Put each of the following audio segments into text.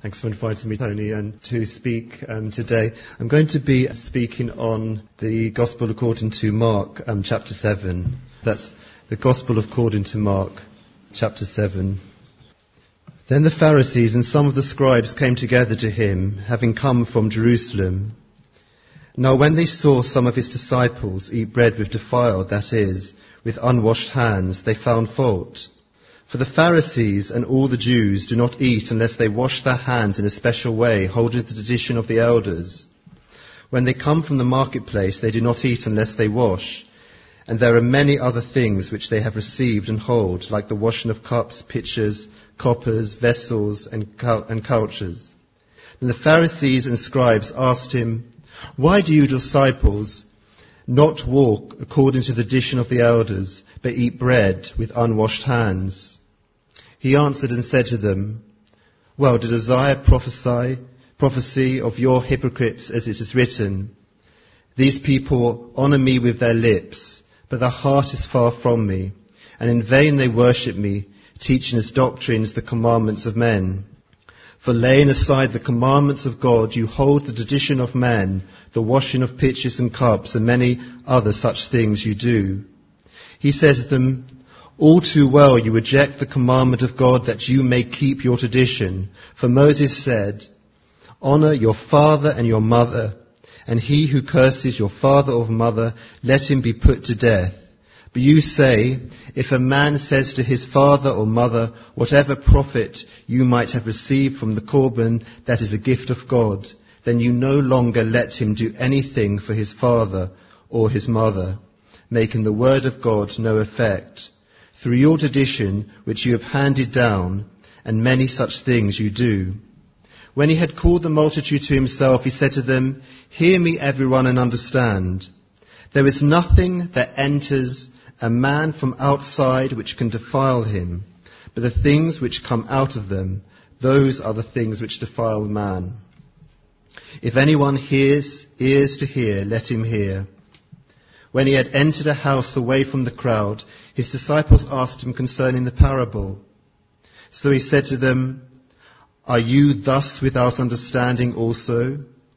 Thanks for inviting me, Tony, and to speak today. I'm going to be speaking on the Gospel according to Mark, chapter 7. That's the Gospel according to Mark, chapter 7. Then the Pharisees and some of the scribes came together to him, having come from Jerusalem. Now when they saw some of his disciples eat bread with defiled, that is, with unwashed hands, they found fault. For the Pharisees and all the Jews do not eat unless they wash their hands in a special way, holding the tradition of the elders. When they come from the marketplace, they do not eat unless they wash. And there are many other things which they have received and hold, like the washing of cups, pitchers, coppers, vessels, and couches. Then the Pharisees and scribes asked him, "Why do you disciples not walk according to the tradition of the elders, but eat bread with unwashed hands?" He answered and said to them, "Well, did Isaiah prophesy of your hypocrites, as it is written, 'These people honour me with their lips, but their heart is far from me, and in vain they worship me, teaching as doctrines the commandments of men. For laying aside the commandments of God, you hold the tradition of men, the washing of pitchers and cups, and many other such things you do.' He says to them, 'All too well you reject the commandment of God that you may keep your tradition. For Moses said, "Honour your father and your mother, and he who curses your father or mother, let him be put to death." But you say, if a man says to his father or mother, "Whatever profit you might have received from the Korban, that is a gift of God," then you no longer let him do anything for his father or his mother, making the word of God no effect. Through your tradition, which you have handed down, and many such things you do. When he had called the multitude to himself, he said to them, "Hear me, everyone, and understand. There is nothing that enters a man from outside which can defile him, but the things which come out of them, those are the things which defile man. If anyone hears ears to hear, let him hear." When he had entered a house away from the crowd, his disciples asked him concerning the parable. So he said to them, "Are you thus without understanding also?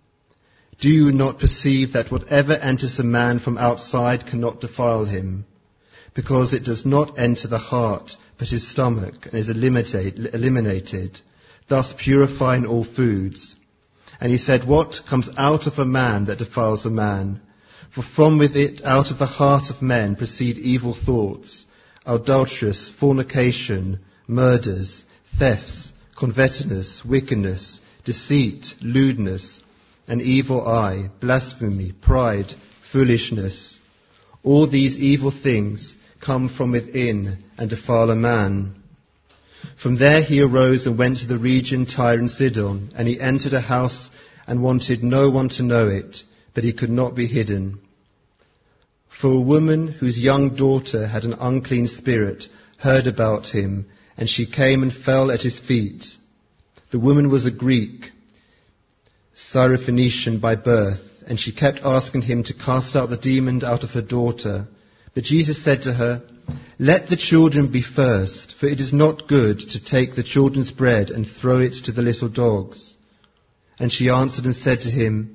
Do you not perceive that whatever enters a man from outside cannot defile him? Because it does not enter the heart, but his stomach, and is eliminated, thus purifying all foods." And he said, "What comes out of a man that defiles a man? For from with it, out of the heart of men, proceed evil thoughts, adulterous, fornication, murders, thefts, covetousness, wickedness, deceit, lewdness, an evil eye, blasphemy, pride, foolishness. All these evil things come from within and defile a man." From there he arose and went to the region Tyre and Sidon, and he entered a house and wanted no one to know it, but he could not be hidden. For a woman whose young daughter had an unclean spirit heard about him, and she came and fell at his feet. The woman was a Greek, Syrophoenician by birth, and she kept asking him to cast out the demon out of her daughter. But Jesus said to her, "Let the children be first, for it is not good to take the children's bread and throw it to the little dogs." And she answered and said to him,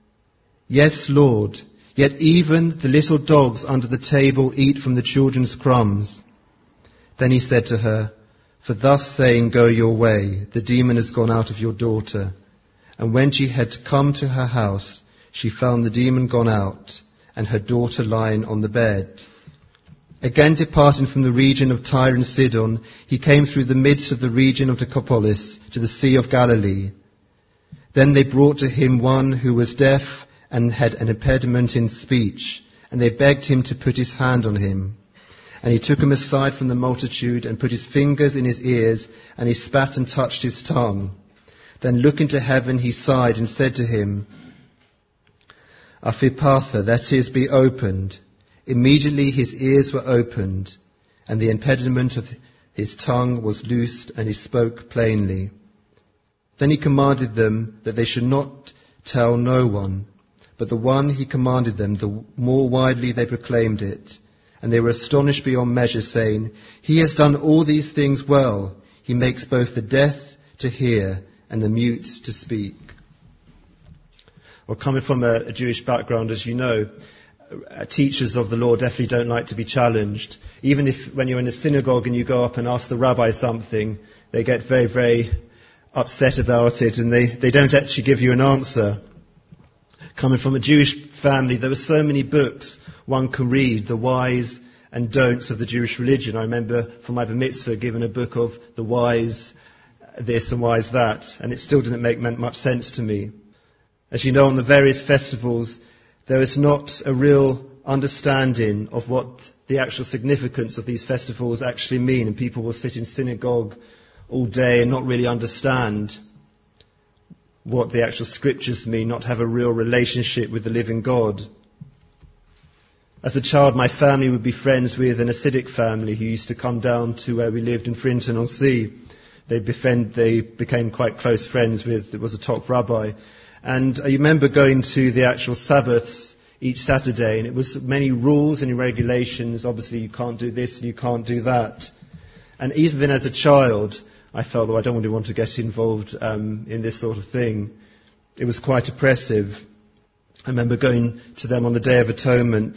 "Yes, Lord, yet even the little dogs under the table eat from the children's crumbs." Then he said to her, "For thus saying, go your way, the demon has gone out of your daughter." And when she had come to her house, she found the demon gone out, and her daughter lying on the bed. Again departing from the region of Tyre and Sidon, he came through the midst of the region of Decapolis to the Sea of Galilee. Then they brought to him one who was deaf and had an impediment in speech, and they begged him to put his hand on him. And he took him aside from the multitude and put his fingers in his ears, and he spat and touched his tongue. Then looking to heaven, he sighed and said to him, "Ephphatha," that is, be opened. Immediately his ears were opened, and the impediment of his tongue was loosed, and he spoke plainly. Then he commanded them that they should not tell no one, but the one he commanded them, the more widely they proclaimed it. And they were astonished beyond measure, saying, "He has done all these things well. He makes both the deaf to hear and the mute to speak. Well, coming from a Jewish background, as you know, teachers of the law definitely don't like to be challenged. Even if when you're in a synagogue and you go up and ask the rabbi something, they get very, very upset about it, and they don't actually give you an answer. Coming from a Jewish family, there were so many books one could read, the whys and don'ts of the Jewish religion. I remember from my bar mitzvah given a book of the whys this and whys that, and it still didn't make much sense to me. As you know, on the various festivals, there is not a real understanding of what the actual significance of these festivals actually mean, and people will sit in synagogue all day and not really understand what the actual scriptures mean, not have a real relationship with the living God. As a child, my family would be friends with an Hasidic family who used to come down to where we lived in Frinton-on-Sea. They became quite close friends with, it was a top rabbi. And I remember going to the actual Sabbaths each Saturday, and it was many rules and regulations. Obviously, you can't do this and you can't do that. And even as a child, I felt, I don't really want to get involved in this sort of thing. It was quite oppressive. I remember going to them on the Day of Atonement,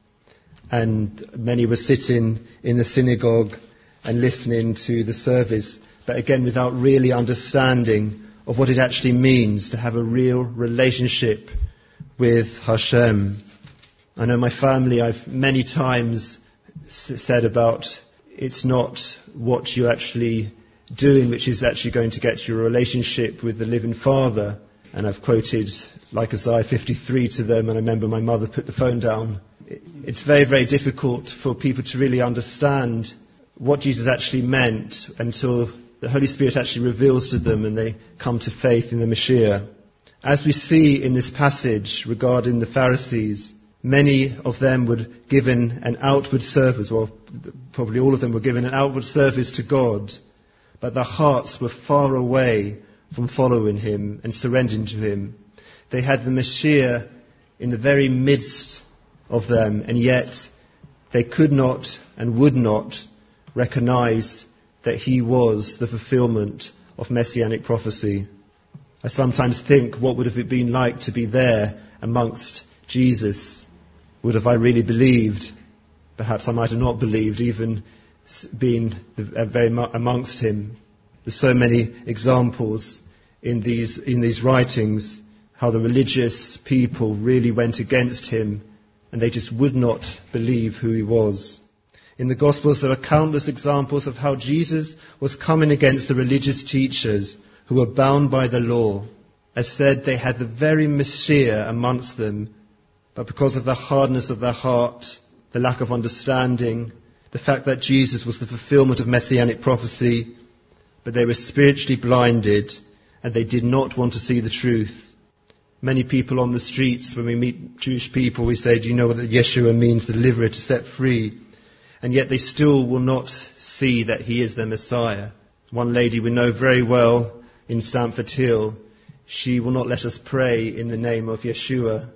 and many were sitting in the synagogue and listening to the service, but again without really understanding of what it actually means to have a real relationship with Hashem. I know my family, I've many times said about it's not what you're actually doing which is actually going to get you a relationship with the living Father. And I've quoted like Isaiah 53 to them, and I remember my mother put the phone down. It's very, very difficult for people to really understand what Jesus actually meant until the Holy Spirit actually reveals to them and they come to faith in the Messiah. As we see in this passage regarding the Pharisees, many of them were given an outward service, well, probably all of them were given an outward service to God, but their hearts were far away from following him and surrendering to him. They had the Messiah in the very midst of them, and yet they could not and would not recognize that he was the fulfillment of messianic prophecy. I sometimes think, what would have it been like to be there amongst Jesus? Would have I really believed? Perhaps I might have not believed, even being very amongst him. There's so many examples in these writings how the religious people really went against him, and they just would not believe who he was. In the Gospels, there are countless examples of how Jesus was coming against the religious teachers who were bound by the law. As said, they had the very Messiah amongst them, but because of the hardness of their heart, the lack of understanding, the fact that Jesus was the fulfillment of messianic prophecy, but they were spiritually blinded and they did not want to see the truth. Many people on the streets, when we meet Jewish people, we say, do you know what Yeshua means, the deliverer, to set free? And yet they still will not see that he is their Messiah. One lady we know very well in Stamford Hill, she will not let us pray in the name of Yeshua,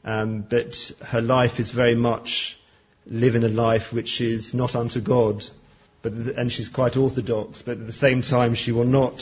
but her life is very much living a life which is not unto God, and she's quite orthodox, but at the same time she will not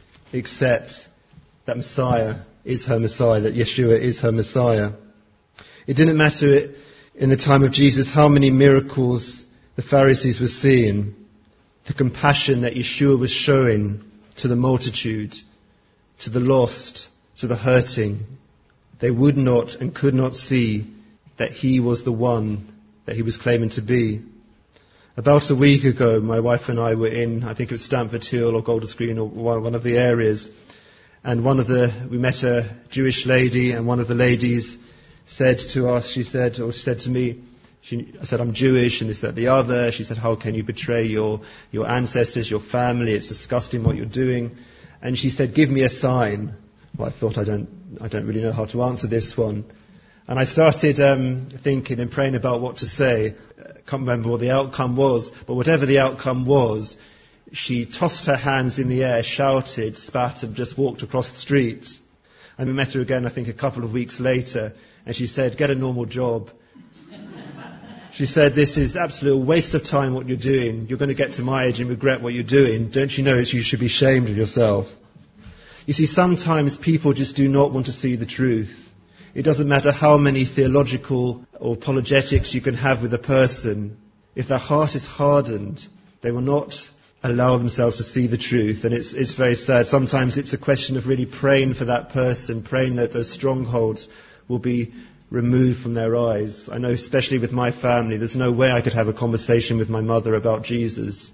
accept that Messiah is her Messiah, that Yeshua is her Messiah. It didn't matter in the time of Jesus how many miracles the Pharisees were seeing, the compassion that Yeshua was showing to the multitude, to the lost, to the hurting. They would not and could not see that he was the one that he was claiming to be. About a week ago, my wife and I were in, I think it was Stamford Hill or Golders Green or one of the areas, and we met a Jewish lady, and one of the ladies said to us, she said to me, I said, I'm Jewish, and this, that, the other. She said, how can you betray your ancestors, your family? It's disgusting what you're doing. And she said, give me a sign. Well, I thought, I don't really know how to answer this one. And I started thinking and praying about what to say. I can't remember what the outcome was, but whatever the outcome was, she tossed her hands in the air, shouted, spat, and just walked across the streets. And we met her again, I think, a couple of weeks later, and she said, get a normal job. She said, this is absolute waste of time what you're doing. You're going to get to my age and regret what you're doing. Don't you know you should be ashamed of yourself? You see, sometimes people just do not want to see the truth. It doesn't matter how many theological or apologetics you can have with a person. If their heart is hardened, they will not allow themselves to see the truth. And it's very sad. Sometimes it's a question of really praying for that person, praying that those strongholds will be removed from their eyes. I know, especially with my family, there's no way I could have a conversation with my mother about Jesus.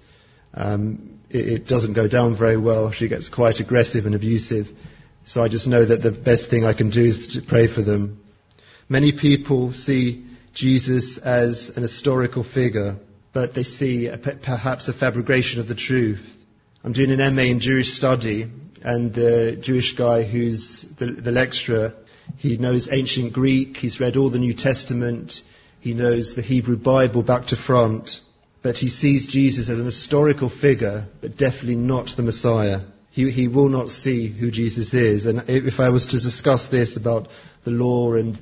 It doesn't go down very well. She gets quite aggressive and abusive. So I just know that the best thing I can do is to pray for them. Many people see Jesus as an historical figure, but they see perhaps a fabrication of the truth. I'm doing an MA in Jewish study, and the Jewish guy who's the lecturer, he knows ancient Greek, he's read all the New Testament, he knows the Hebrew Bible back to front, but he sees Jesus as an historical figure, but definitely not the Messiah. He will not see who Jesus is. And if I was to discuss this about the law and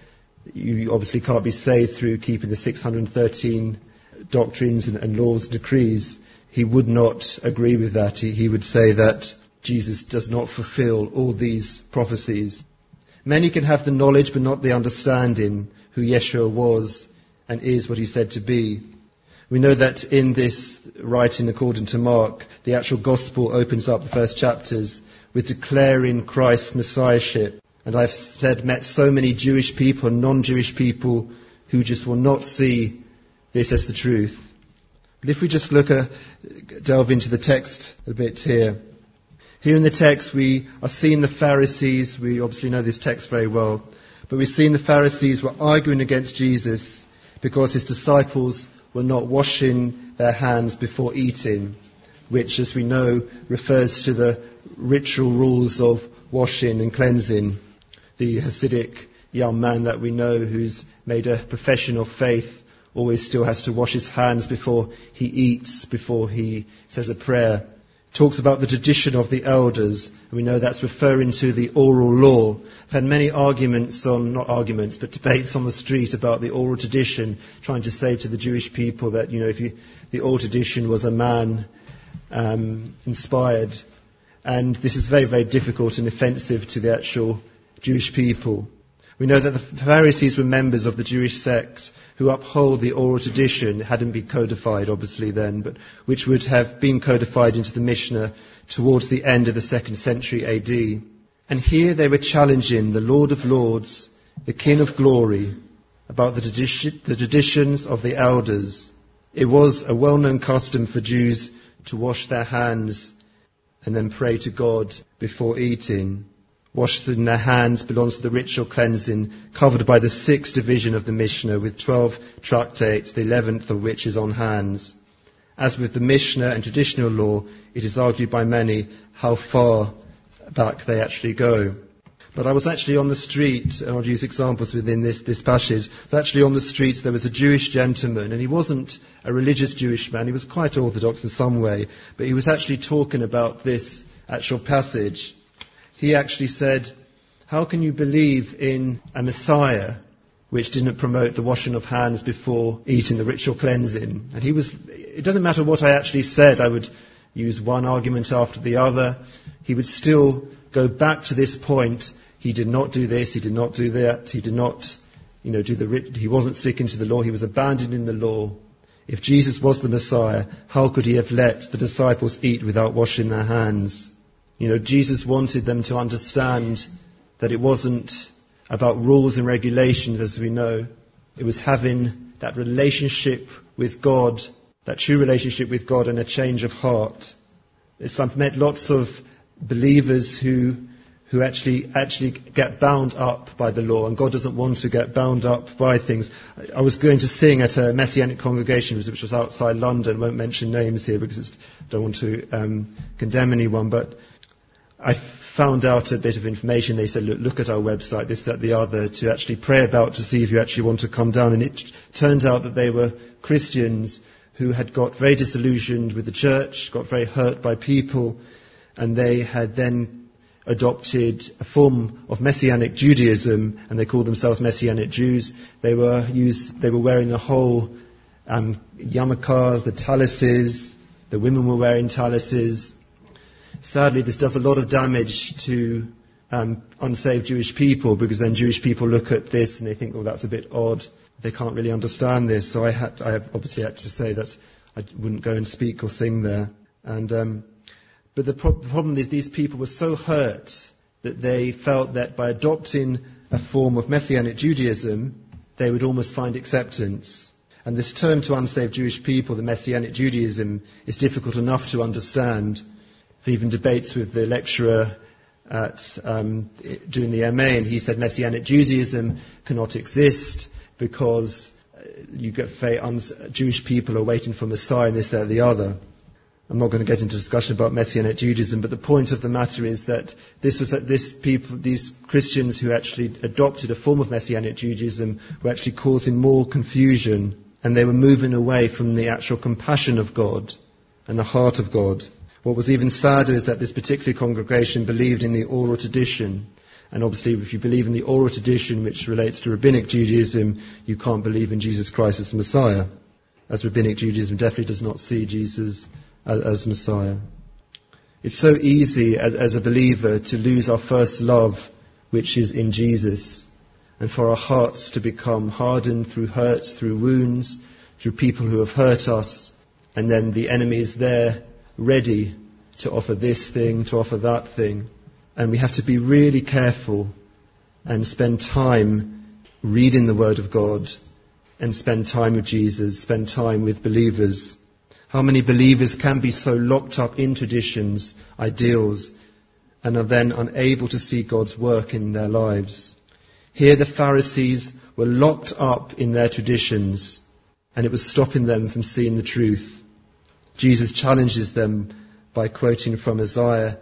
you obviously can't be saved through keeping the 613 doctrines and laws and decrees, he would not agree with that. He would say that Jesus does not fulfill all these prophecies. Many can have the knowledge but not the understanding who Yeshua was and is what he said to be. We know that in this writing according to Mark, the actual gospel opens up the first chapters with declaring Christ's messiahship. And I've met so many Jewish people and non-Jewish people who just will not see this as the truth. But if we just delve into the text a bit here. Here in the text we are seeing the Pharisees, we obviously know this text very well, but we're seeing the Pharisees were arguing against Jesus because his disciples were not washing their hands before eating, which, as we know, refers to the ritual rules of washing and cleansing. The Hasidic young man that we know who's made a profession of faith always still has to wash his hands before he eats, before he says a prayer. Talks about the tradition of the elders, and we know that's referring to the oral law. I've had many debates on the street about the oral tradition, trying to say to the Jewish people that, the oral tradition was a man inspired. And this is very, very difficult and offensive to the actual Jewish people. We know that the Pharisees were members of the Jewish sect who uphold the oral tradition. It hadn't been codified, obviously, then, but which would have been codified into the Mishnah towards the end of the 2nd century AD. And here they were challenging the Lord of Lords, the King of Glory, about the traditions of the elders. It was a well-known custom for Jews to wash their hands and then pray to God before eating. Washing their hands belongs to the ritual cleansing covered by the 6th division of the Mishnah with 12 tractates, the 11th of which is on hands. As with the Mishnah and traditional law, it is argued by many how far back they actually go. But I was actually on the street, and I'll use examples within this passage. So actually on the street there was a Jewish gentleman, and he wasn't a religious Jewish man, he was quite orthodox in some way, but he was actually talking about this actual passage. He actually said, how can you believe in a Messiah which didn't promote the washing of hands before eating, the ritual cleansing? And it doesn't matter what I actually said, I would use one argument after the other. He would still go back to this point. He did not do this, he did not do that, he did not, he wasn't sticking to the law, he was abandoning the law. If Jesus was the Messiah, how could he have let the disciples eat without washing their hands? Jesus wanted them to understand that it wasn't about rules and regulations, as we know. It was having that relationship with God, that true relationship with God, and a change of heart. I've met lots of believers who actually get bound up by the law, and God doesn't want to get bound up by things. I was going to sing at a Messianic congregation which was outside London. I won't mention names here because I don't want to condemn anyone, but I found out a bit of information. They said, look at our website, this, that, the other, to actually pray about to see if you actually want to come down. And it turned out that they were Christians who had got very disillusioned with the church, got very hurt by people, and they had then adopted a form of Messianic Judaism, and they called themselves Messianic Jews. They were wearing the whole yarmulkes, the taluses. The women were wearing taluses. sadly, this does a lot of damage to unsaved Jewish people, because then Jewish people look at this and they think, oh, that's a bit odd. They can't really understand this. So I have obviously had to say that I wouldn't go and speak or sing there. But the problem is these people were so hurt that they felt that by adopting a form of Messianic Judaism, they would almost find acceptance. And this term to unsaved Jewish people, the Messianic Judaism, is difficult enough to understand. For even debates with the lecturer at doing the MA, and he said Messianic Judaism cannot exist because you get Jewish people are waiting for Messiah and this, that, the other. I'm not going to get into discussion about Messianic Judaism, but the point of the matter is that these Christians who actually adopted a form of Messianic Judaism were actually causing more confusion, and they were moving away from the actual compassion of God and the heart of God. What was even sadder is that this particular congregation believed in the oral tradition. And obviously, if you believe in the oral tradition, which relates to Rabbinic Judaism, you can't believe in Jesus Christ as Messiah, as Rabbinic Judaism definitely does not see Jesus as Messiah. It's so easy as a believer to lose our first love, which is in Jesus, and for our hearts to become hardened through hurt, through wounds, through people who have hurt us, and then the enemy is there ready to offer this thing, to offer that thing. And we have to be really careful and spend time reading the Word of God and spend time with Jesus, spend time with believers. How many believers can be so locked up in traditions, ideals, and are then unable to see God's work in their lives? Here the Pharisees were locked up in their traditions, and it was stopping them from seeing the truth. Jesus challenges them by quoting from Isaiah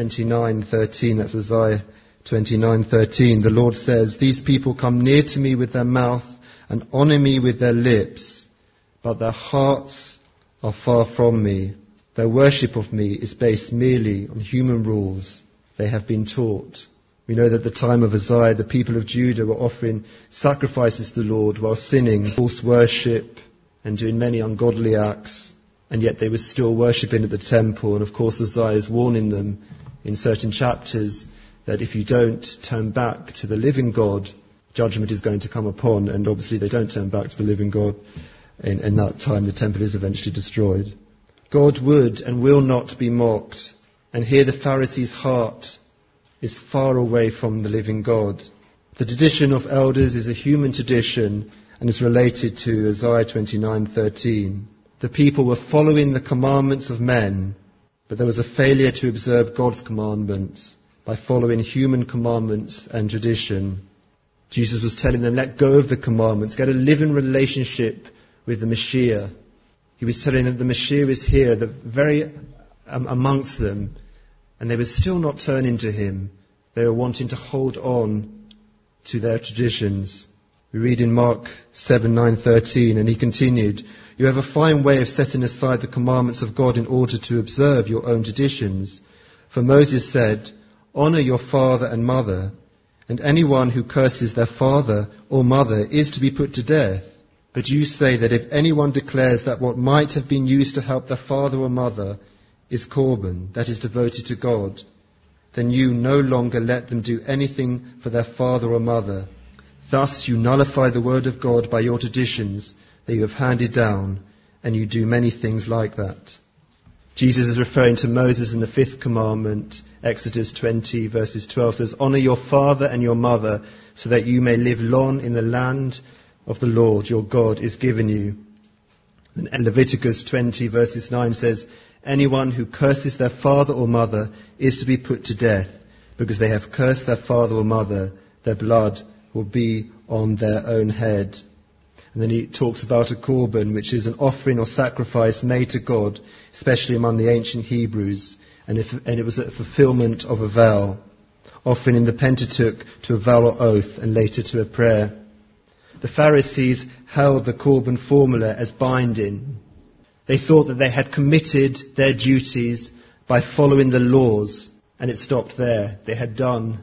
29:13. That's Isaiah 29:13. The Lord says, "These people come near to me with their mouth and honour me with their lips, but their hearts are far from me. Their worship of me is based merely on human rules they have been taught." We know that at the time of Isaiah, the people of Judah were offering sacrifices to the Lord while sinning, false worship, and doing many ungodly acts. And yet they were still worshipping at the temple. And of course Isaiah is warning them in certain chapters that if you don't turn back to the living God, judgment is going to come upon. And obviously they don't turn back to the living God. In that time the temple is eventually destroyed. God would and will not be mocked. And here the Pharisees' heart is far away from the living God. The tradition of elders is a human tradition and is related to Isaiah 29:13. The people were following the commandments of men, but there was a failure to observe God's commandments by following human commandments and tradition. Jesus was telling them, let go of the commandments, get a living relationship with the Messiah. He was telling them the Messiah is here, the very amongst them, and they were still not turning to him. They were wanting to hold on to their traditions. We read in Mark 7:9-13, and he continued, "You have a fine way of setting aside the commandments of God in order to observe your own traditions. For Moses said, 'Honour your father and mother,' and anyone who curses their father or mother is to be put to death. But you say that if anyone declares that what might have been used to help their father or mother is korban, that is devoted to God, then you no longer let them do anything for their father or mother. Thus you nullify the word of God by your traditions that you have handed down, and you do many things like that." Jesus is referring to Moses in the fifth commandment. Exodus 20 verses 12 says, "Honour your father and your mother so that you may live long in the land of the Lord your God is given you." And Leviticus 20 verses 9 says, "Anyone who curses their father or mother is to be put to death, because they have cursed their father or mother. Their blood will be on their own head." And then he talks about a korban, which is an offering or sacrifice made to God, especially among the ancient Hebrews. And it was a fulfillment of a vow, offering in the Pentateuch to a vow or oath, and later to a prayer. The Pharisees held the korban formula as binding. They thought that they had committed their duties by following the laws, and it stopped there. They had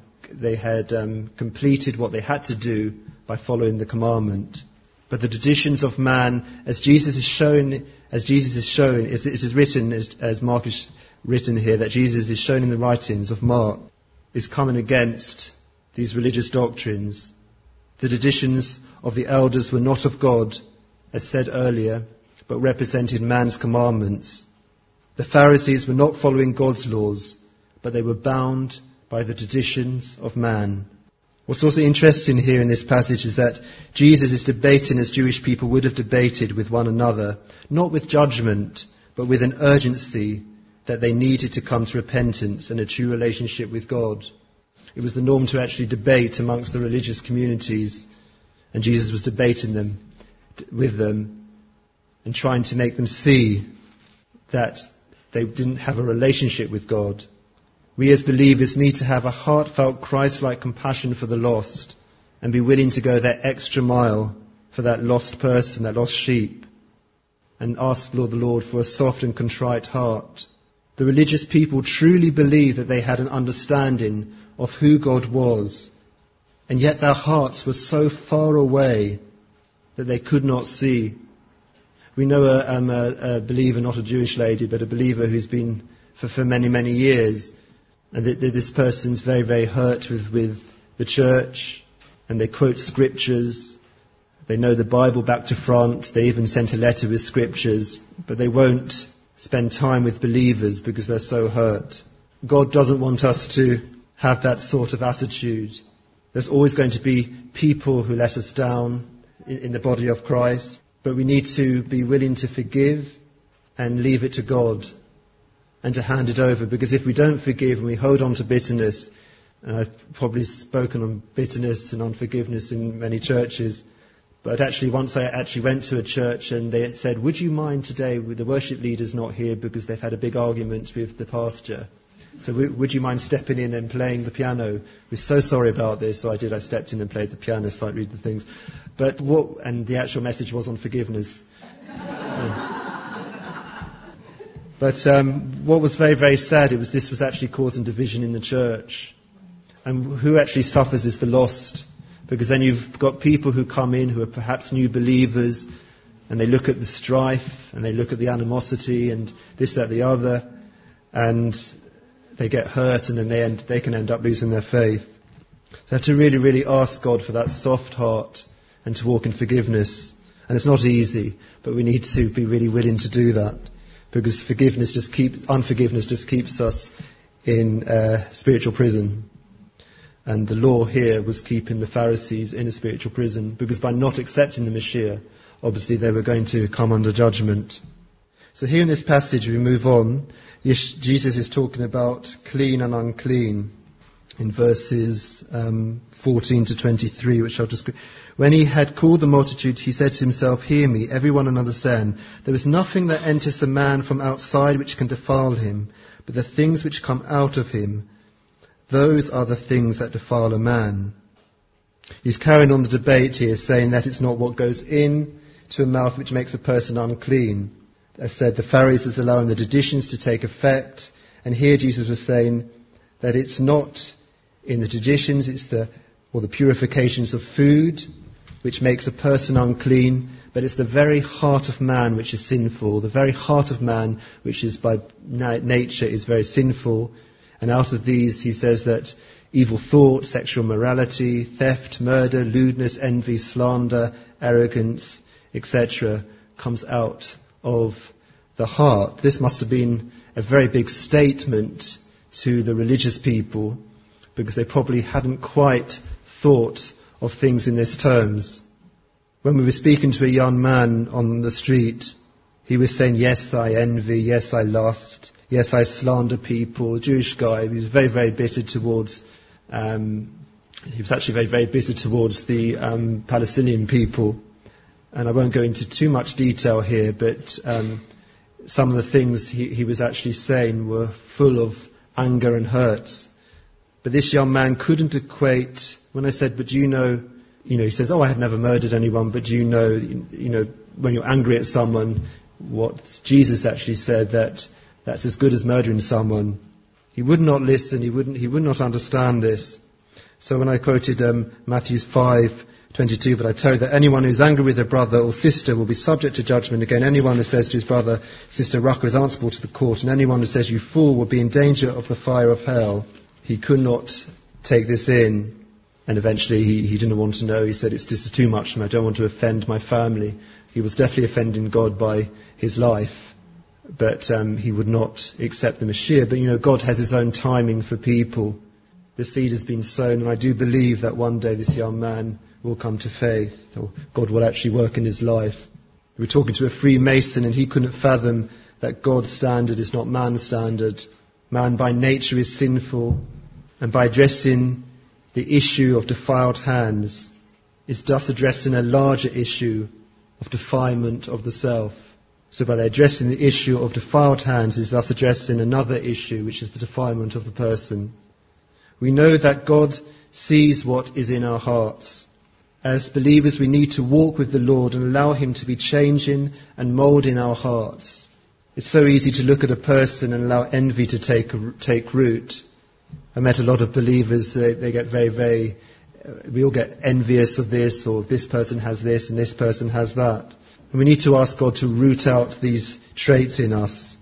completed what they had to do by following the commandment. But the traditions of man, as Jesus is shown, it is written, as Mark written here, that Jesus is shown in the writings of Mark, is coming against these religious doctrines. The traditions of the elders were not of God, as said earlier, but represented man's commandments. The Pharisees were not following God's laws, but they were bound by the traditions of man. What's also interesting here in this passage is that Jesus is debating as Jewish people would have debated with one another, not with judgment, but with an urgency that they needed to come to repentance and a true relationship with God. It was the norm to actually debate amongst the religious communities, and Jesus was debating with them and trying to make them see that they didn't have a relationship with God. We as believers need to have a heartfelt, Christ-like compassion for the lost and be willing to go that extra mile for that lost person, that lost sheep, and ask the Lord for a soft and contrite heart. The religious people truly believed that they had an understanding of who God was, and yet their hearts were so far away that they could not see. We know a believer, not a Jewish lady, but a believer who's been for many, many years, and this person's very, very hurt with the church, and they quote scriptures. They know the Bible back to front. They even sent a letter with scriptures, but they won't spend time with believers because they're so hurt. God doesn't want us to have that sort of attitude. There's always going to be people who let us down in the body of Christ, but we need to be willing to forgive and leave it to God and to hand it over, because if we don't forgive and we hold on to bitterness, and I've probably spoken on bitterness and unforgiveness in many churches, but actually once I actually went to a church and they said, would you mind today, with the worship leaders not here because they've had a big argument with the pastor, so would you mind stepping in and playing the piano? We're so sorry about this. So I stepped in and played the piano, so I'd read the things. And the actual message was on forgiveness. But what was very, very sad, this was actually causing division in the church. And who actually suffers is the lost. Because then you've got people who come in who are perhaps new believers, and they look at the strife, and they look at the animosity, and this, that, the other, and they get hurt, and then they can end up losing their faith. So have to really, really ask God for that soft heart and to walk in forgiveness. And it's not easy, but we need to be really willing to do that, because unforgiveness just keeps us in spiritual prison. And the law here was keeping the Pharisees in a spiritual prison, because by not accepting the Messiah, obviously they were going to come under judgment. So here in this passage, we move on. Jesus is talking about clean and unclean in verses 14 to 23, which I'll just... When he had called the multitude, he said to himself, hear me, everyone, and understand. There is nothing that enters a man from outside which can defile him, but the things which come out of him, those are the things that defile a man. He's carrying on the debate here, saying that it's not what goes in to a mouth which makes a person unclean. As said, the Pharisees allowing the traditions to take effect, and here Jesus was saying that it's not in the traditions, it's the purifications of food which makes a person unclean, but it's the very heart of man which is sinful, the very heart of man which is by nature is very sinful. And out of these, he says that evil thought, sexual morality, theft, murder, lewdness, envy, slander, arrogance, etc. comes out of the heart. This must have been a very big statement to the religious people, because they probably hadn't quite thought of things in these terms. When we were speaking to a young man on the street, he was saying, yes, I envy, yes, I lust, yes, I slander people. A Jewish guy, he was very, very bitter towards, he was actually very, very bitter towards the Palestinian people. And I won't go into too much detail here, but some of the things he was actually saying were full of anger and hurts. But this young man couldn't equate, when I said, but do you know, he says, I have never murdered anyone, but do you know, when you're angry at someone, what Jesus actually said, that's as good as murdering someone. He would not listen, he would not understand this. So when I quoted Matthew 5, 22, but I tell you that anyone who is angry with their brother or sister will be subject to judgment. Again, anyone who says to his brother, sister, Raca, is answerable to the court, and anyone who says, you fool, will be in danger of the fire of hell. He could not take this in. And eventually he didn't want to know. He said, this is too much for me. I don't want to offend my family. He was definitely offending God by his life. But he would not accept the Mashiach. But, God has his own timing for people. The seed has been sown. And I do believe that one day this young man will come to faith. Or God will actually work in his life. We were talking to a Freemason and he couldn't fathom that God's standard is not man's standard. Man by nature is sinful. And by addressing the issue of defiled hands is thus addressing a larger issue of defilement of the self. So by addressing the issue of defiled hands is thus addressing another issue, which is the defilement of the person. We know that God sees what is in our hearts. As believers, we need to walk with the Lord and allow him to be changing and moulding our hearts. It's so easy to look at a person and allow envy to take root. I met a lot of believers, they get we all get envious of this, or this person has this and this person has that. And we need to ask God to root out these traits in us.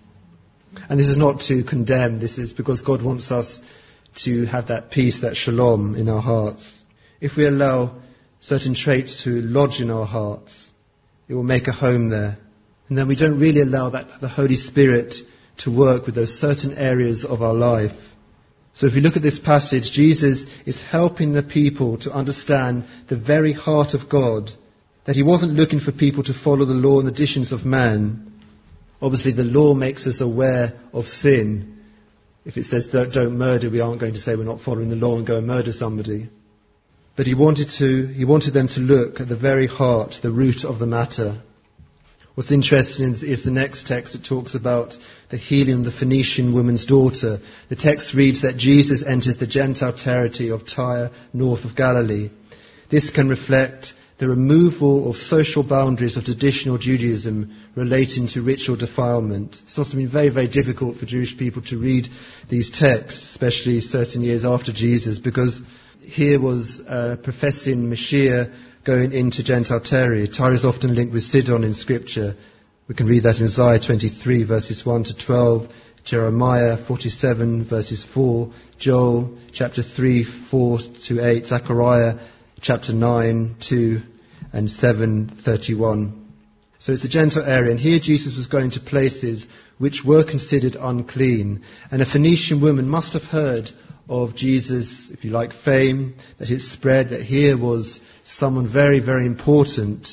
And this is not to condemn, this is because God wants us to have that peace, that shalom in our hearts. If we allow certain traits to lodge in our hearts, it will make a home there. And then we don't really allow the Holy Spirit to work with those certain areas of our life. So if you look at this passage, Jesus is helping the people to understand the very heart of God, that he wasn't looking for people to follow the law and the traditions of man. Obviously the law makes us aware of sin. If it says don't murder, we aren't going to say we're not following the law and go and murder somebody. But he wanted them to look at the very heart, the root of the matter. What's interesting is the next text. It talks about the healing of the Phoenician woman's daughter. The text reads that Jesus enters the Gentile territory of Tyre, north of Galilee. This can reflect the removal of social boundaries of traditional Judaism relating to ritual defilement. It must have been very, very difficult for Jewish people to read these texts, especially certain years after Jesus, because here was professing Mashiach going into Gentile territory. Tyre is often linked with Sidon in Scripture. We can read that in Isaiah 23, verses 1 to 12, Jeremiah 47, verses 4, Joel chapter 3, 4 to 8, Zechariah chapter 9, 2, and 7, 31. So it's the Gentile area, and here Jesus was going to places which were considered unclean. And a Phoenician woman must have heard of Jesus, if you like, fame, that it spread, that here was someone very, very important,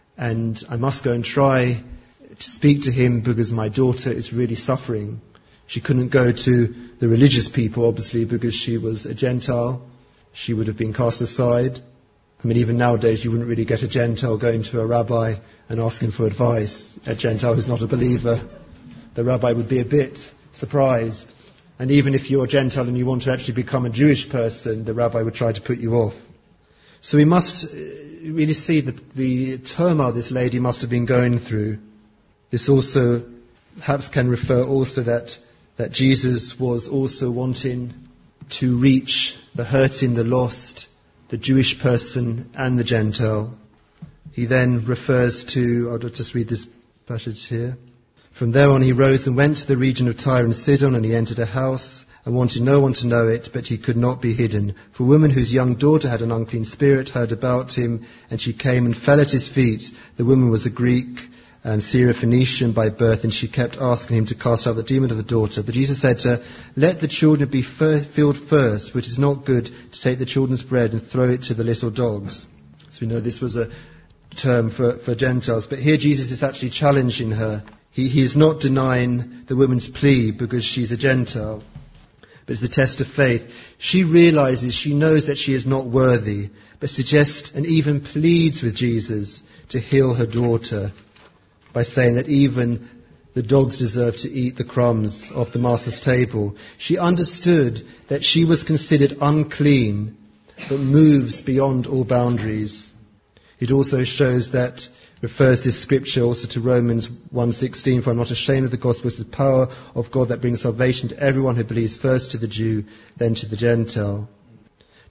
and I must go and try to speak to him because my daughter is really suffering. She couldn't go to the religious people, obviously, because she was a Gentile. She would have been cast aside. I mean, even nowadays, you wouldn't really get a Gentile going to a rabbi and asking for advice. A Gentile who's not a believer. The rabbi would be a bit surprised. And even if you're a Gentile and you want to actually become a Jewish person, the rabbi would try to put you off. So we must really see the turmoil this lady must have been going through. This also perhaps can refer also that Jesus was also wanting to reach the hurting, the lost, the Jewish person and the Gentile. He then refers to, I'll just read this passage here. From there on he rose and went to the region of Tyre and Sidon, and he entered a house and wanted no one to know it, but he could not be hidden. For a woman whose young daughter had an unclean spirit heard about him, and she came and fell at his feet. The woman was a Greek, Syrophoenician by birth, and she kept asking him to cast out the demon of the daughter. But Jesus said to her, let the children be filled first, for it is not good to take the children's bread and throw it to the little dogs. So we know this was a term for Gentiles. But here Jesus is actually challenging her. He is not denying the woman's plea because she's a Gentile, but it's a test of faith. She realizes, she knows that she is not worthy, but suggests and even pleads with Jesus to heal her daughter by saying that even the dogs deserve to eat the crumbs off the master's table. She understood that she was considered unclean, but moves beyond all boundaries. It also shows that, refers this scripture also to Romans 1:16, for I'm not ashamed of the gospel, it's the power of God that brings salvation to everyone who believes, first to the Jew, then to the Gentile.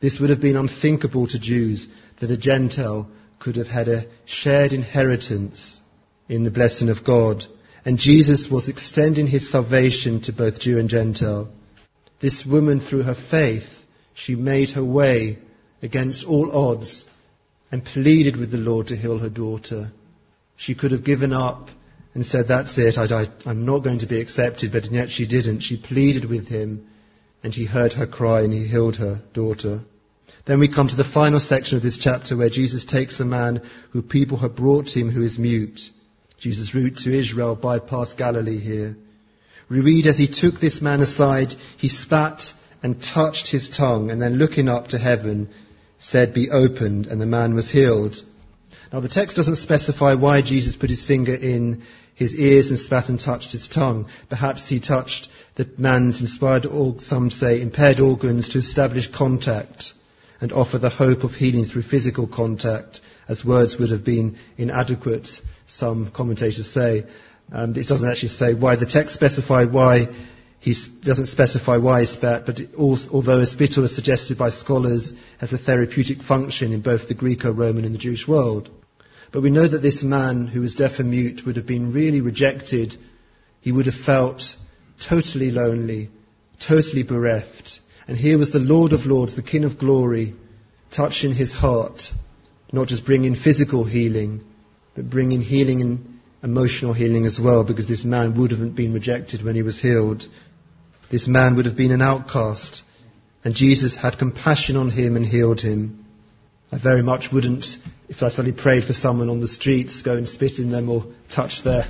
This would have been unthinkable to Jews, that a Gentile could have had a shared inheritance in the blessing of God. And Jesus was extending his salvation to both Jew and Gentile. This woman, through her faith, she made her way against all odds and pleaded with the Lord to heal her daughter. She could have given up and said, that's it, I'm not going to be accepted, but yet she didn't. She pleaded with him, and he heard her cry and he healed her daughter. Then we come to the final section of this chapter where Jesus takes a man who people have brought to him who is mute. Jesus' route to Israel bypassed Galilee here. We read, as he took this man aside, he spat and touched his tongue, and then looking up to heaven, said, be opened, and the man was healed. Now the text doesn't specify why Jesus put his finger in his ears and spat and touched his tongue. Perhaps he touched the man's inspired, or some say impaired organs to establish contact and offer the hope of healing through physical contact, as words would have been inadequate, some commentators say. It doesn't actually say why. The text specified why doesn't specify why he spat, but although a spittle is suggested by scholars as a therapeutic function in both the Greco-Roman and the Jewish world. But we know that this man who was deaf and mute would have been really rejected. He would have felt totally lonely, totally bereft. And here was the Lord of Lords, the King of Glory, touching his heart, not just bringing physical healing, but bringing healing and emotional healing as well, because this man would have been rejected when he was healed. This man would have been an outcast, and Jesus had compassion on him and healed him. I very much wouldn't, if I suddenly prayed for someone on the streets, go and spit in them or touch their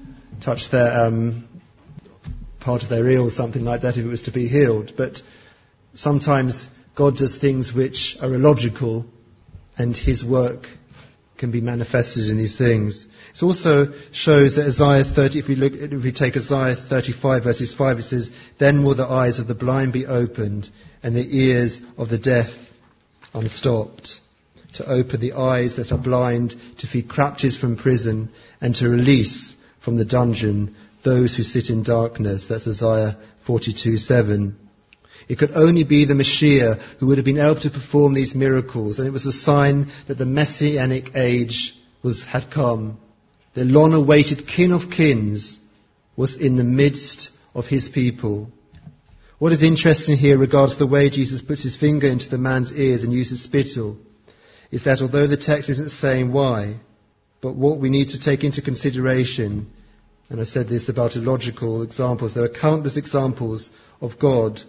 part of their ear or something like that if it was to be healed. But sometimes God does things which are illogical, and his work can be manifested in these things. It also shows that Isaiah 30, if we take Isaiah 35 verses 5, it says, then will the eyes of the blind be opened and the ears of the deaf unstopped. To open the eyes that are blind, to free captives from prison, and to release from the dungeon those who sit in darkness. That's Isaiah 42:7. It could only be the Messiah who would have been able to perform these miracles, and it was a sign that the Messianic age had come. The long-awaited King of Kings was in the midst of his people. What is interesting here regards the way Jesus puts his finger into the man's ears and uses spittle, is that although the text isn't saying why, but what we need to take into consideration, and I said this about illogical examples, there are countless examples of God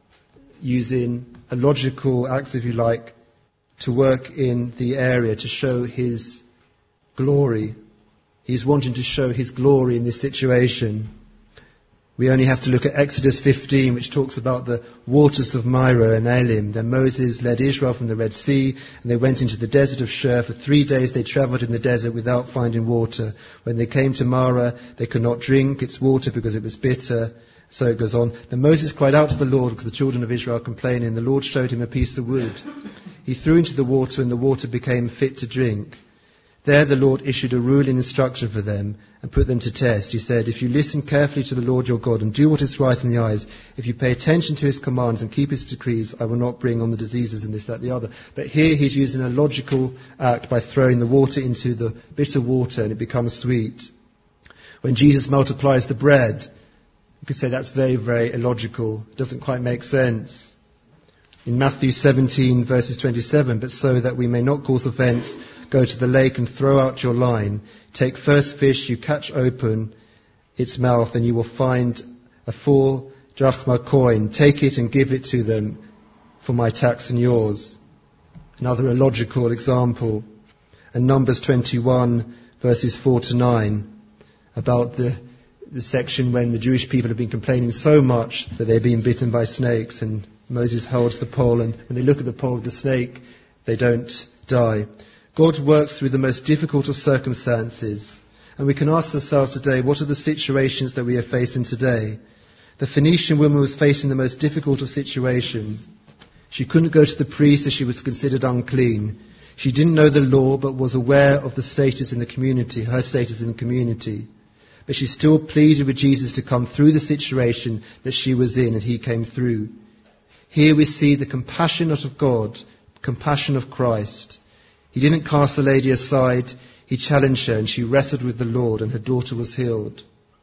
using illogical acts, if you like, to work in the area to show his glory. He's wanting to show his glory in this situation. We only have to look at Exodus 15, which talks about the waters of Meribah and Elim. Then Moses led Israel from the Red Sea, and they went into the desert of Shur. For 3 days they travelled in the desert without finding water. When they came to Marah, they could not drink its water because it was bitter. So it goes on. Then Moses cried out to the Lord because the children of Israel complained, and the Lord showed him a piece of wood. He threw into the water, and the water became fit to drink. There the Lord issued a rule and instruction for them and put them to test. He said, if you listen carefully to the Lord your God and do what is right in the eyes, if you pay attention to his commands and keep his decrees, I will not bring on the diseases and this, that, the other. But here he's using a logical act by throwing the water into the bitter water and it becomes sweet. When Jesus multiplies the bread, you could say that's very, very illogical. It doesn't quite make sense. In Matthew 17 verses 27, but so that we may not cause offence, go to the lake and throw out your line. Take first fish you catch open its mouth, and you will find a 4 drachma coin. Take it and give it to them for my tax and yours. Another illogical example. And Numbers 21 verses 4 to 9 about the section when the Jewish people have been complaining so much that they're being bitten by snakes, and Moses holds the pole, and when they look at the pole of the snake, they don't die. God works through the most difficult of circumstances. And we can ask ourselves today, what are the situations that we are facing today? The Phoenician woman was facing the most difficult of situations. She couldn't go to the priest as she was considered unclean. She didn't know the law, but was aware of the status in the community, her status in the community. But she still pleaded with Jesus to come through the situation that she was in, and he came through. Here we see the compassion of God, compassion of Christ. He didn't cast the lady aside. He challenged her, and she wrestled with the Lord, and her daughter was healed.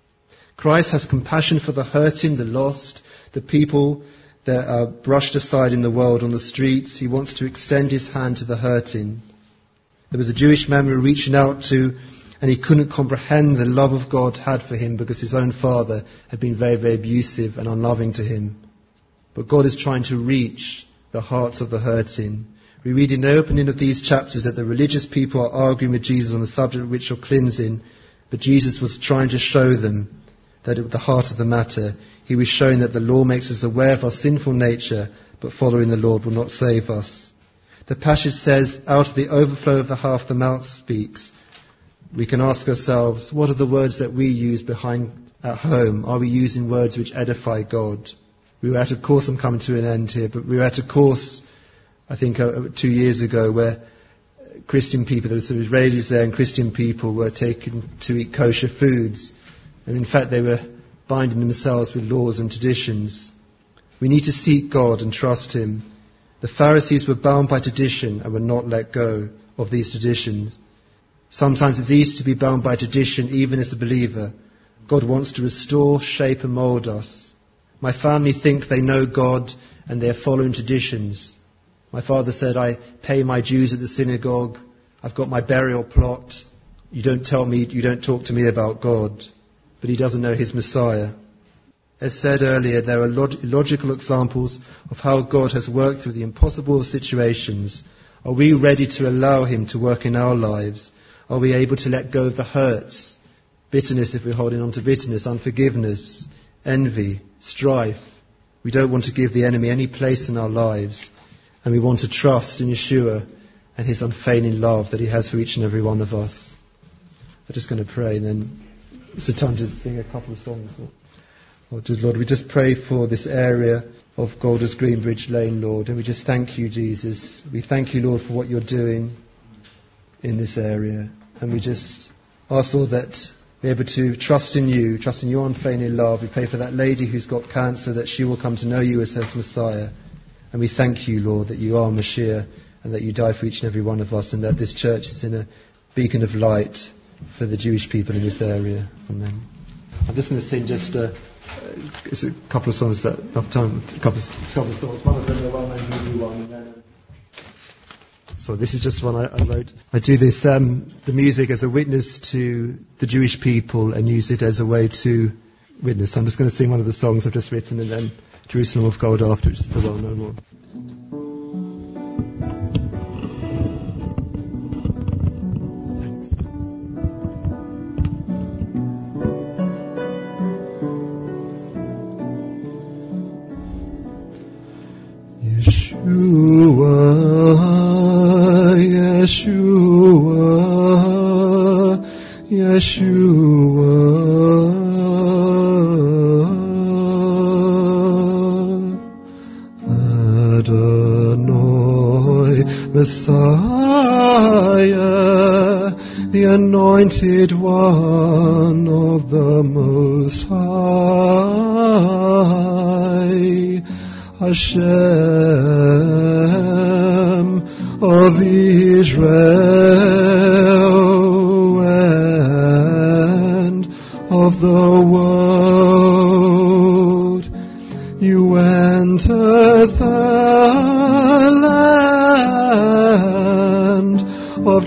Christ has compassion for the hurting, the lost, the people that are brushed aside in the world on the streets. He wants to extend his hand to the hurting. There was a Jewish man we were reaching out to, and he couldn't comprehend the love of God had for him because his own father had been very, very abusive and unloving to him. But God is trying to reach the hearts of the hurting. We read in the opening of these chapters that the religious people are arguing with Jesus on the subject of ritual cleansing, but Jesus was trying to show them that at the heart of the matter, he was showing that the law makes us aware of our sinful nature, but following the Lord will not save us. The passage says, out of the overflow of the heart the mouth speaks. We can ask ourselves, what are the words that we use at home? Are we using words which edify God? We were at a course, I'm coming to an end here, but we were at a course, I think 2 years ago, where Christian people, there were some Israelis there, and Christian people were taken to eat kosher foods. And in fact, they were binding themselves with laws and traditions. We need to seek God and trust him. The Pharisees were bound by tradition and would not let go of these traditions. Sometimes it's easy to be bound by tradition, even as a believer. God wants to restore, shape and mould us. My family think they know God and they're following traditions. My father said, I pay my dues at the synagogue. I've got my burial plot. You don't talk to me about God. But he doesn't know his Messiah. As said earlier, there are logical examples of how God has worked through the impossible of situations. Are we ready to allow him to work in our lives? Are we able to let go of the hurts, bitterness if we're holding on to bitterness, unforgiveness, envy, strife? We don't want to give the enemy any place in our lives, and we want to trust in Yeshua and his unfailing love that he has for each and every one of us. I'm just going to pray, and then it's the time to sing a couple of songs. Lord, we just pray for this area of Golders Greenbridge Lane, Lord, and we just thank you, Jesus. We thank you, Lord, for what you're doing in this area. And we just ask, Lord, that we're able to trust in your unfailing love. We pray for that lady who's got cancer, that she will come to know you as her Messiah. And we thank you, Lord, that you are Mashiach and that you died for each and every one of us, and that this church is in a beacon of light for the Jewish people in this area. Amen. I'm just going to sing it's a couple of songs that enough time. A couple of songs. One of them, the well-known Hebrew one. And then, so this is just one I wrote. I do this, the music as a witness to the Jewish people and use it as a way to witness. I'm just going to sing one of the songs I've just written, and then Jerusalem of Gold after, which is the well-known one. Messiah, the anointed one of the Most High, Hashem of Israel and of the world. You entered the land of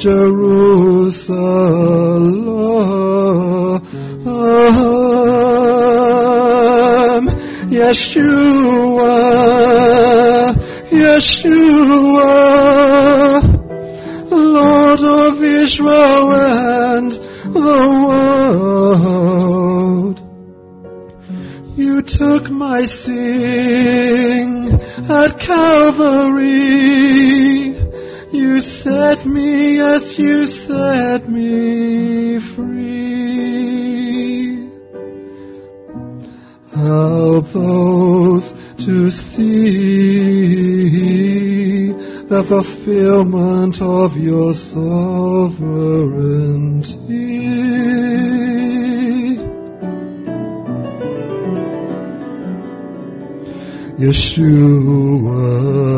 Jerusalem. Yeshua, Yeshua, Lord of Israel and the world. You took my sin at Calvary. You set me, yes, you set me free. Help those to see the fulfillment of your sovereignty. Yeshua,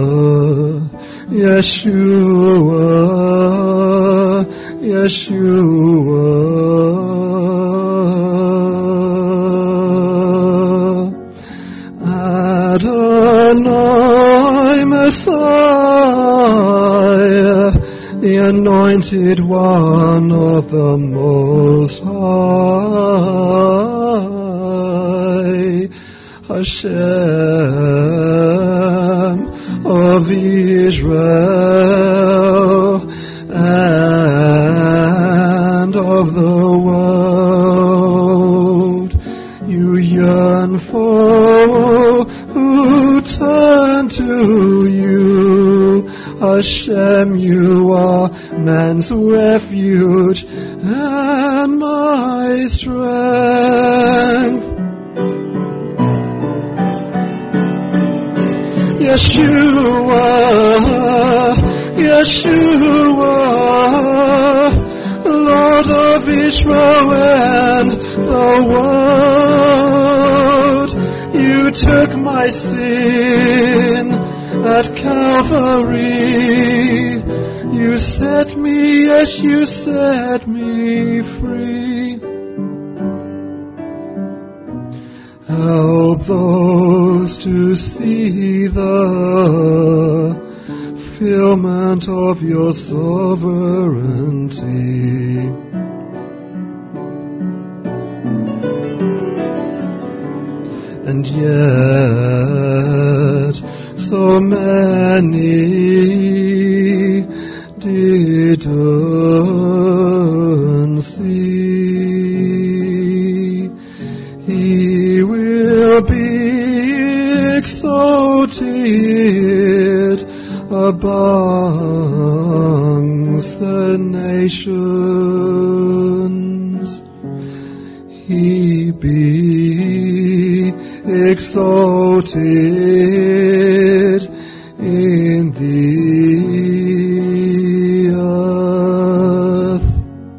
Yeshua, Yeshua. Adonai Messiah, the anointed one of the Most High, Hashem of Israel and of the world. You yearn for who turn to you. Hashem, you are man's refuge and my strength. Yeshua, Yeshua, Lord of Israel and the world. You took my sin at Calvary. You set me, yes, you set me free. Help those to see the fulfillment of your sovereignty. And yet so many didn't see. He will be exalted amongst the nations. He be exalted in the earth.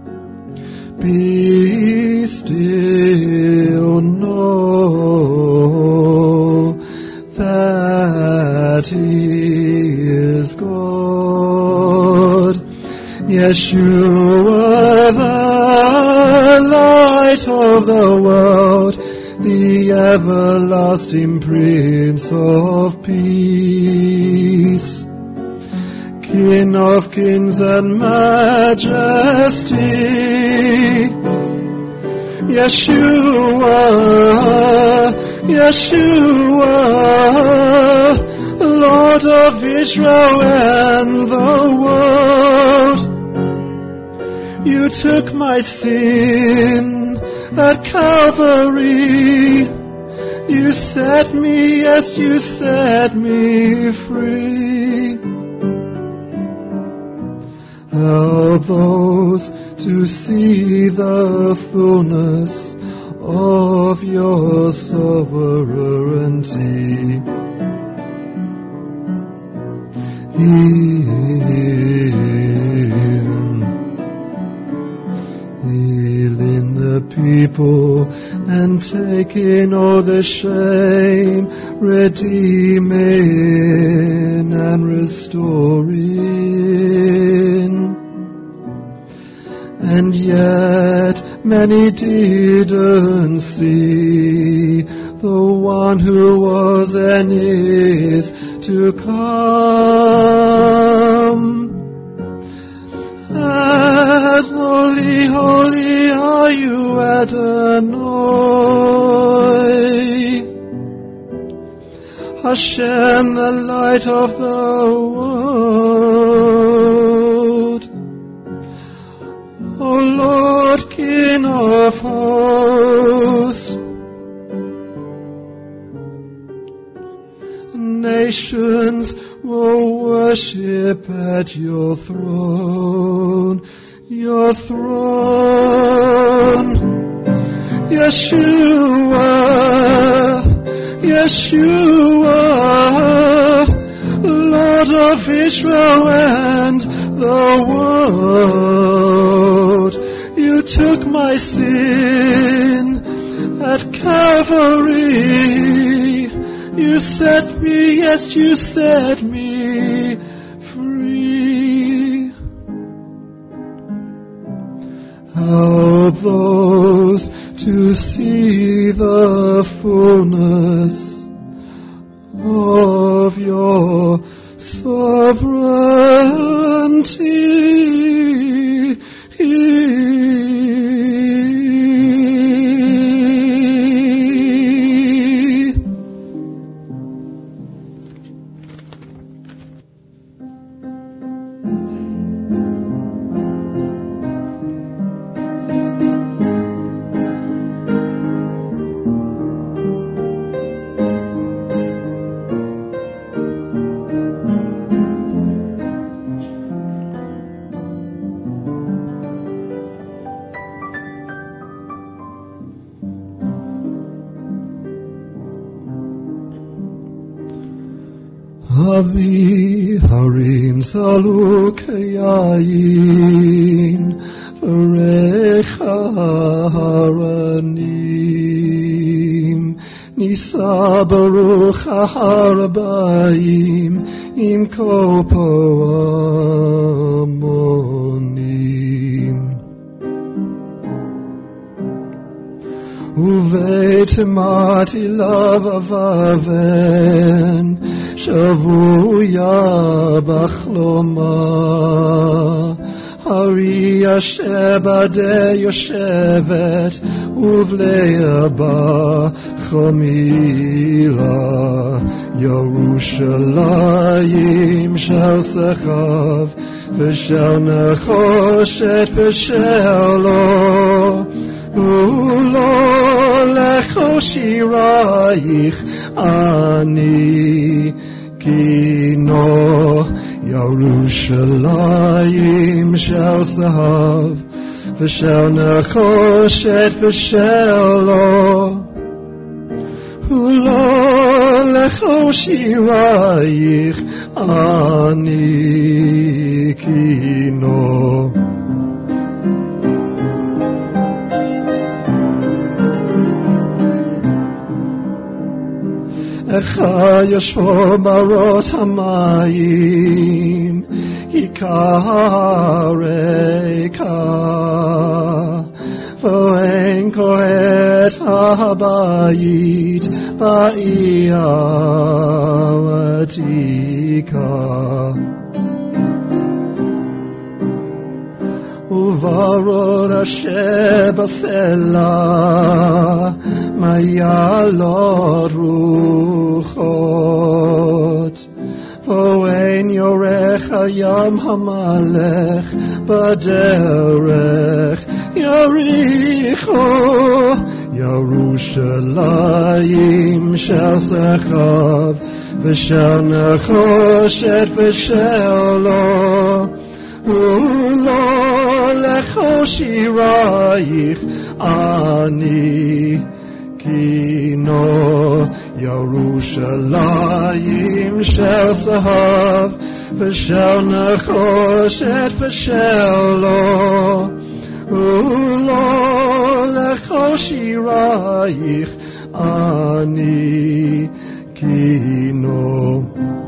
Be still, know that He is God. Yeshua, the light of the world, the everlasting Prince of Peace, King of kings and majesty. Yeshua, Yeshua, Lord of Israel and the world. You took my sin at Calvary. You set me, yes, you set me free. Help those to see the fullness of your sovereignty. Heal in the people and take in all the shame, redeeming and restoring. And yet many didn't see the one who was and is to come. And holy, holy are you, Adonai, Hashem, the light of the world. O Lord, King of hosts, nations will worship at your throne, your throne. Yeshua, Yeshua, Lord of Israel and the world. You took my sin at Calvary. You set me, yes, you set me free. Help those to see the fullness of your sovereignty. Avi harim salu kayayin v'recha haranim nisa baruch harabayim im kopo amonim uveit mati lavaven שבויה בחלומה, הרי אשבדה יושבת, ובליה בה חמילה, ירושלים של סחב, ושל נחושת ושל לא, ולא לכו שירייך אני כינו ירושלים של זהב ושל נחושת ושל לא ולא לכו שירייך אני כינו איכה יושבו מרות המים, עיקר ריקה, ואין כהת הבית בעיר עתיקה. וברוד אשר בסלע, מעלות רוחות, ואין יורך על ים המלך בדרך יריחו, ירושלים של סחב ושל נחושת ושל לא, ולא לכו שירייך אני כינו ירושלים של זהב ושל נחושת ושל לא, ולא לכו שירייך אני כינו.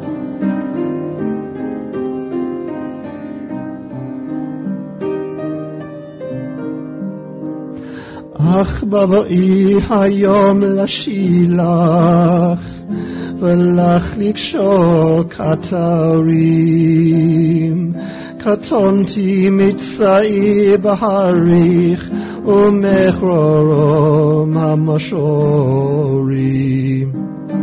אך בבואי היום לשילח ולך לקשור כתרים, קטונתי מצאי בהריך ומחרורום המשורים.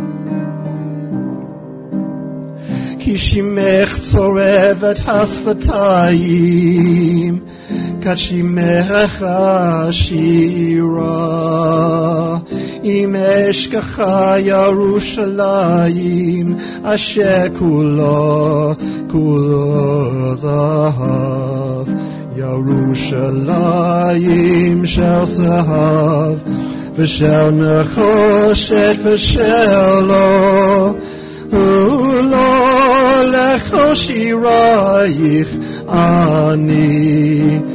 כי שמך צורבת השפתיים, כת שמך שירה, אם אשכחה ירושלים, אשר כולו זהב. ירושלים של זהב, ושל נחושת ושל לא, ולא לכו שירייך אני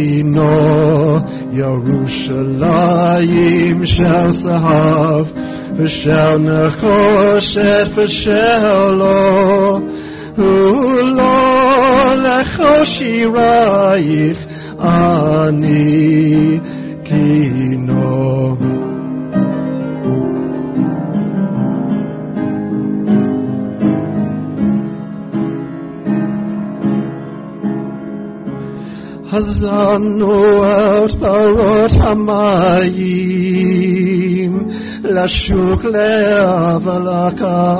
כינו. ירושלים של זהב ושל נחושת ושל לו, ולא לכל שירייך אני קינו. הזנו את פרות המים, לשוק לאה ולקה.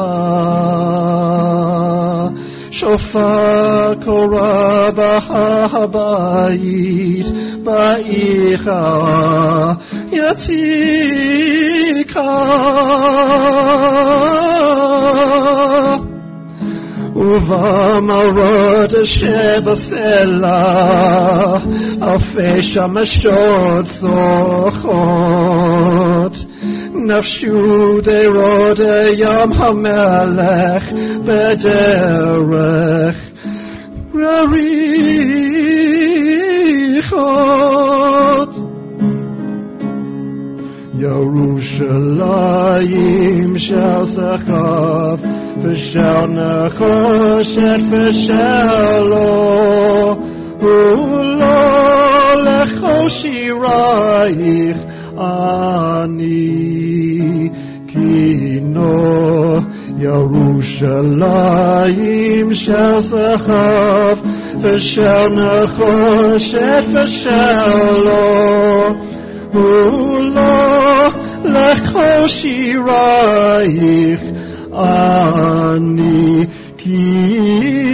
שופר קורא בהבית, באיכה יתיקה. ובמרות שבסלע, אלפי שמשות צוחות. נפשו דירות ים המלך בדרך רריחות. ירושלים של סחף ושל נחושת ושל לו, ולא לכל שירייך אני קינו. ירושלים של סחף ושל נחושת ושל לו, ולא לכל שירייך אני קינו.